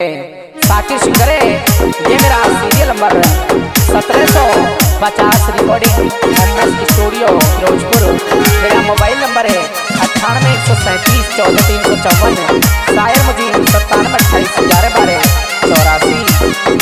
साकिर सिंगरे, ये मेरा serial number 1750 recording MS studio Firozpur. मेरा मोबाइल नंबर है 98 137 14 354। शायर मुजीब 97 28 11 12 84।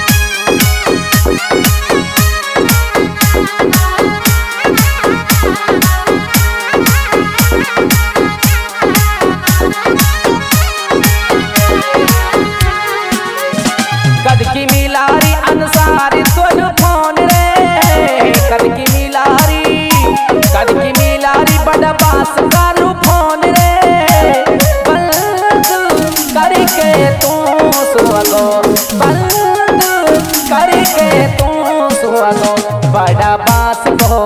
कद की मिलारी अंसारी तुल फोन रे, कद की मिलारी बड़ा बास कालू फोन रे। बंद करके तू सुहागो, बंद करके तू सुहागो। बड़ा बास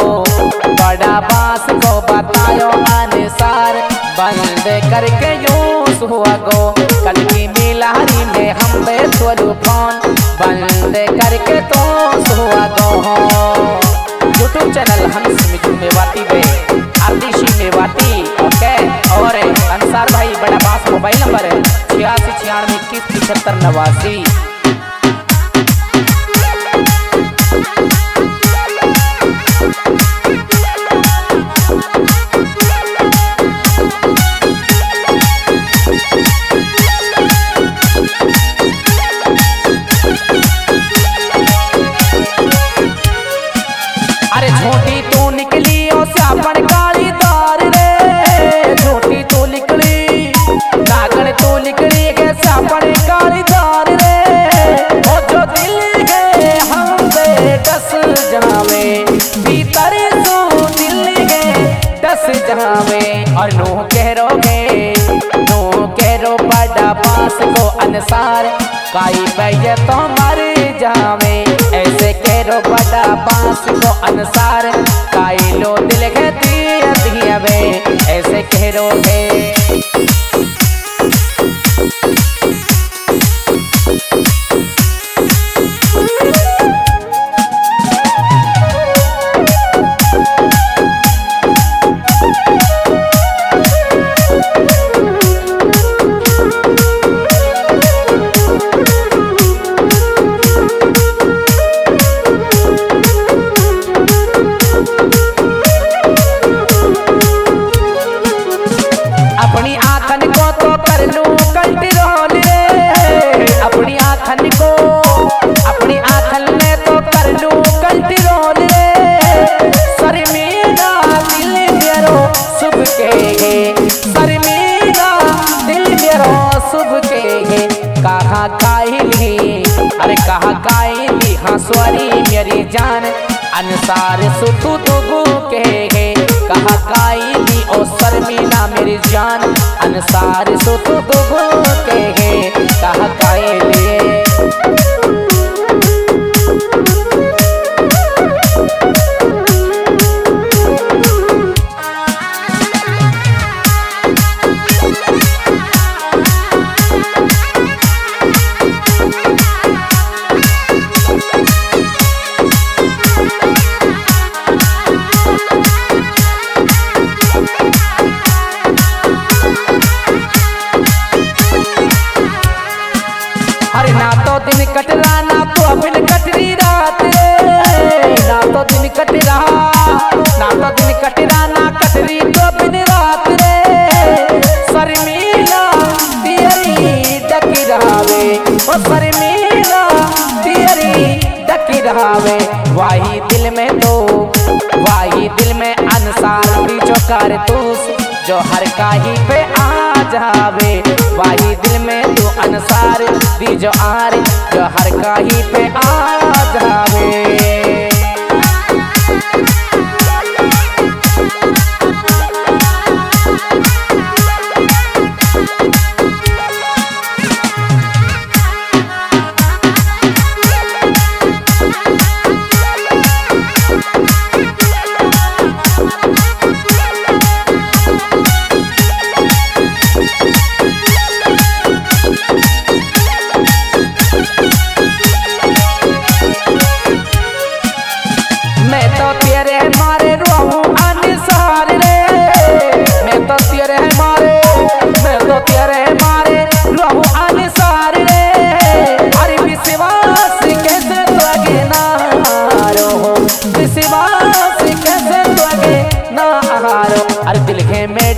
को बतायो अनुसार, बंद करके यूं सुहागो। कद की मिलारी में हम बेतुलू फोन, बंद करके तो सुहागो। यूट्यूब चैनल हंस मिठू मेवाती बे आरतीशी मेवाती ओके। और अंसार भाई बड़ा बास मोबाइल नंबर है 86 96 21 75 89। अरे झूठी तू निकली ओ सापन काली दार रे, झूठी तू निकली नागन तू निकली के सापन काली दार रे। ओ जो दिल गए हम बेदस जावे, भीतर सो दिल गए 10 जावे। और नो कह रो बड़ा पास को अनुसार, काई पे तो मर जावे। ऐसे कह रो बड़ा बास को अनुसार, काई लो दिल के दिया वे। ऐसे कह रो है अपनी आँखन को तो कर लूं कंट्रोल रे, अपनी आँखन में तो कर लूं कंट्रोल रे। शर्मीला दिल मेरो सुब के है, शर्मीला दिल मेरो सुब के है। कहाँ कायली, अरे कहाँ कायली हंसवारी मेरी जान, अनुसार सुतु दुगु के है। कहाँ कायली ओ शर्मीला मेरी जान, अनुसार सुतु दुगु के है। कहाँ कायली ना तो दिन कट रहा ना तो बिन कटरी रात रे, ना तो दिन कट रहा ना तो दिन कट रहा ना कटरी तो बिन रात रे। शर्मीला तेरी डकी रहावे, ओ शर्मीला तेरी डकी रहावे। वाही दिल में अनुसार जो कारतूस, जो हर काही पे आ जावे। वाही दिल में तू अनुसार दी जो आर, जो हर काही पे आ जावे।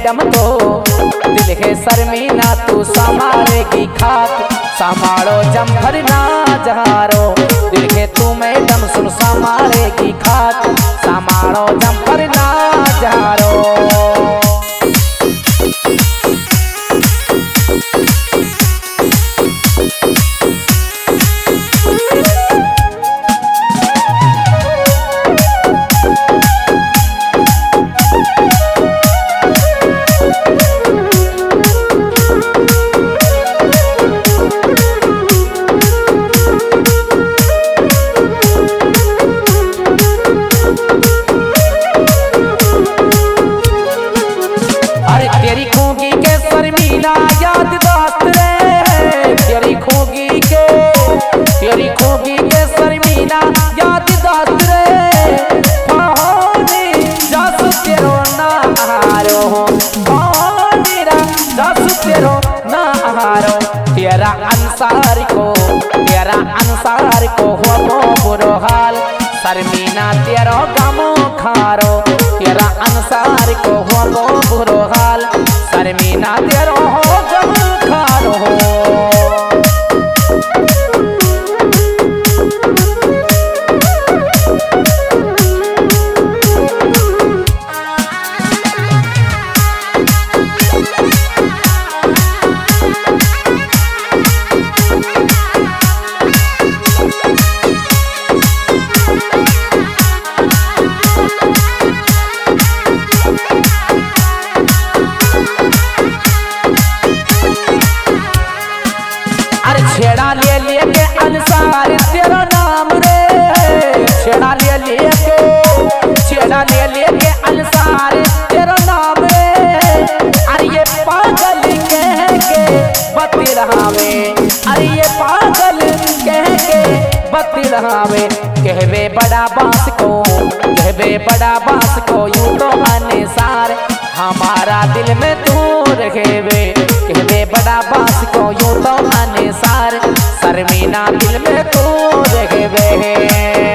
मैडम तो दिल है शर्मीना तू संभालेगी खाक संभालो जम्फर ना जहारो दिल है तू मैडम सुन संभालेगी खाक संभालो जम्फर ना जहारो। तेरी खोगी के शर्मीला याद दास्त रे पानी जासु तेरो ना हारो पानीरा जासु तेरो ना हारो तेरा अंसार को हो बुरो हाल शर्मीना तेरो गमो खारो तेरा अंसार को हो बुरो हाल शर्मीना तेरो हो गमो खारो। छेड़ा ले के अंसार तेरा नाम रे छेड़ा ले के अंसार तेरा नाम रे अरे ये पागल कह के बती रहावे अरे ये पागल कह के बती रहावे कहवे बड़ा बास को यूं तो अनसार हमारा दिल में तू रखेवे कहवे बड़ा बास को यूं तो अनसार शर्मीना दिल में तू रखेवे।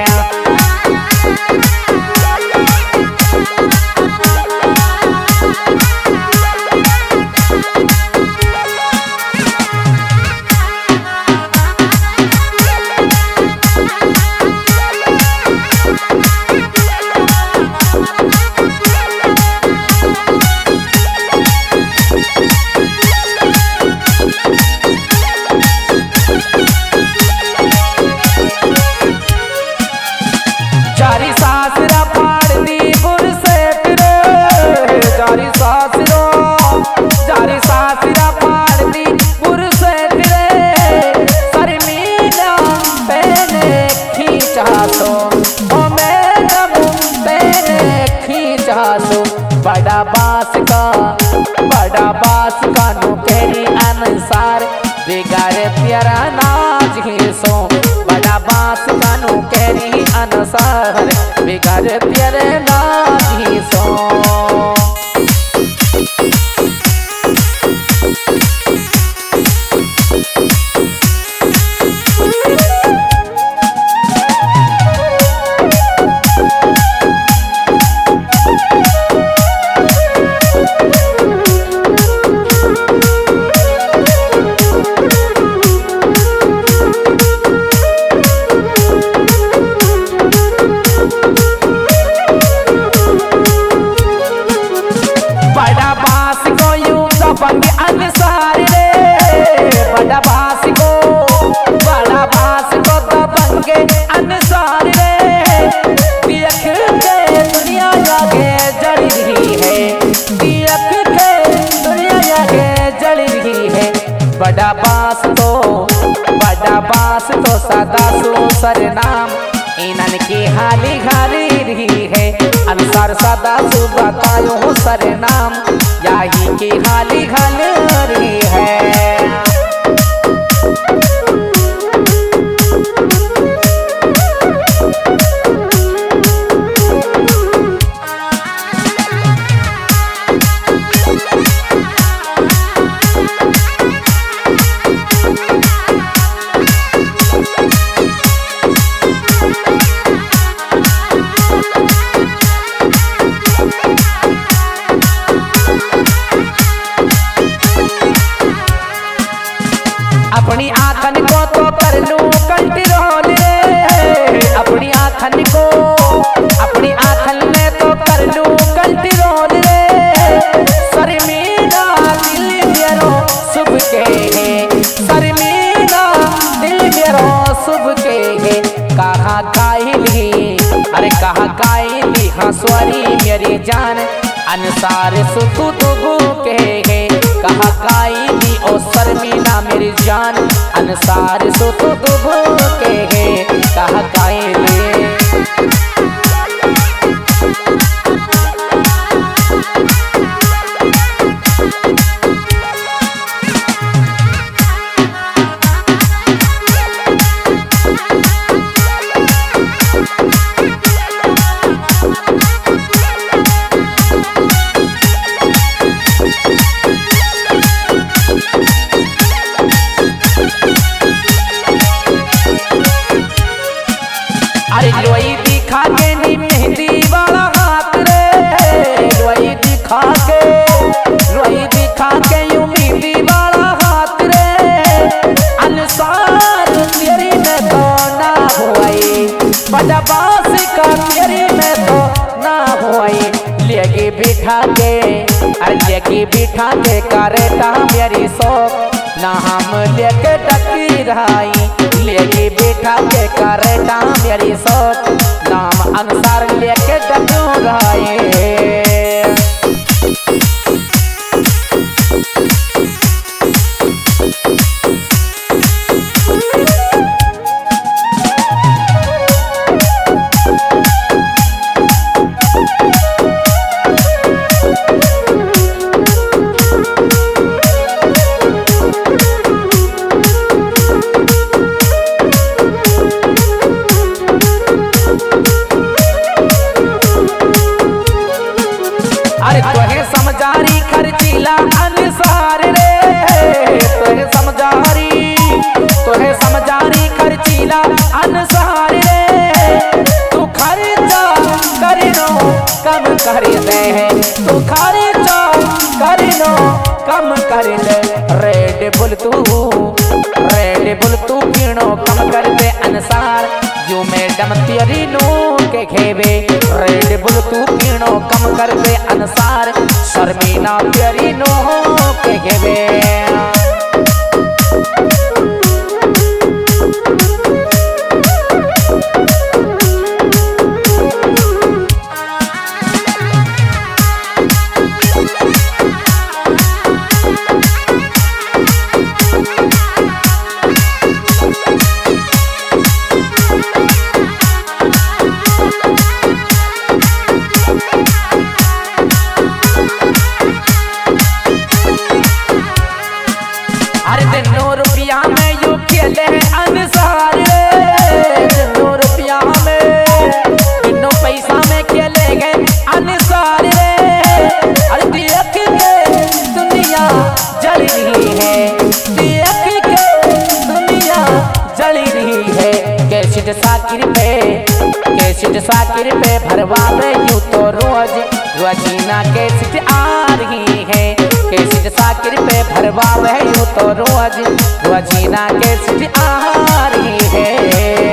जारी सासरा फाड़ दी बुरसेट रे जारी सासरा फाड़ दी बुरसेट रे शर्मीला पहने खींचा तो ओ मैडम पहने खींचा तो बड़ा बास का नुकेरी अनुसार बिगाड़े प्यारा नाज ही सो बड़ा बास का नुकेरी अनुसार बिगाड़े प्यारे नाज ही सो। बड़ा बास तो सदा सो सरनाम इनन की हाली रही है अंसार सदा सो बतायो सरनाम यही की हाली रही है। आँखन को तो कर लूं कंट्रोल रे, अपनी आँखन को, अपनी आँखन में तो कर लूं कंट्रोल रे। शर्मिंदा दिल मेरो सुब के है, शर्मिंदा दिल मेरो सुब के है। कहाँ कायली, अरे कहाँ कायली हंसवारी मेरी जान, अनुसार सुतु दुबू के है। कहाँ कायली ओ शर्मिंदा मेरी जान, अनुसार सुतु दुबू के है। कहाँ कायली लोई दिखा के नी मेहंदी वाला हाथ रे, लोई दिखा के, लोई दिखा के यूं मेहंदी वाला हाथ रे। अनुसार तेरी में तो ना हुई, बदबास का तेरी में तो ना हुई। लेके बिठा के, अरे लेके बिठा के करेता मेरी शौक, ना हम लेके डकी रहाई। लेके बिठा के करेता मेरी शौक, नाम अनुसार लेके डकू रहाई। अरे तोहे समझारी खर्चीला अनुसार रे, तोहे समझारी, तोहे समझारी खर्चीला अनुसार रे। तू खर्चा करनो कम कर दे, तू खर्चा करनो कम कर दे। रेड बुल तू, रेड बुल तू पीनो कम कर दे अनुसार, यू मैडम तेरी नो के खेबे। रेड बुल तू पीनो कम कर दे अनुसार, शर्मिंदा तेरी नो के खेबे। रुपया में यू खेले अनुसार रे, दिनों रुपया में, दिनों पैसा में खेले गए अनुसार रे। अरे देख के दुनिया जल रही है, देख के दुनिया जल रही है। कैसेट साकिर पे, कैसेट साकिर पे भरवा में यूं तो रोज रोजीना कैसेट आ रही है। कैसेट साकिर पे भरवा में यूं तो रोज रोजीना कैसेट आ रही है।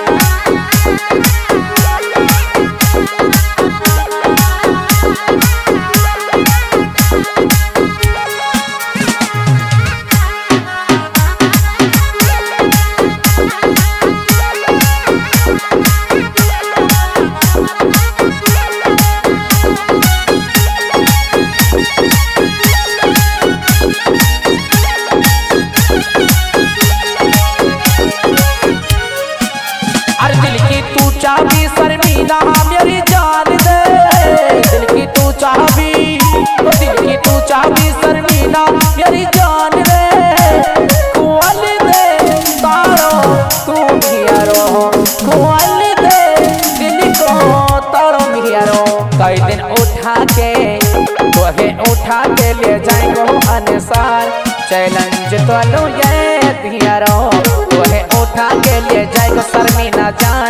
चाबी शर्मिंदा मेरी जान दे, दिल की तू चाबी, दिल की तू चाबी शर्मिंदा मेरी जान दे। खोल दे तारो तू मियारो, खोल दे दिल को तारो मियारो। कई दिन उठा के तोहे उठा के ले जाएंगे अनुसार, चैलेंज तो लो ये दियारो। तोहे उठा के ले जाएंगे शर्मिंदा जान,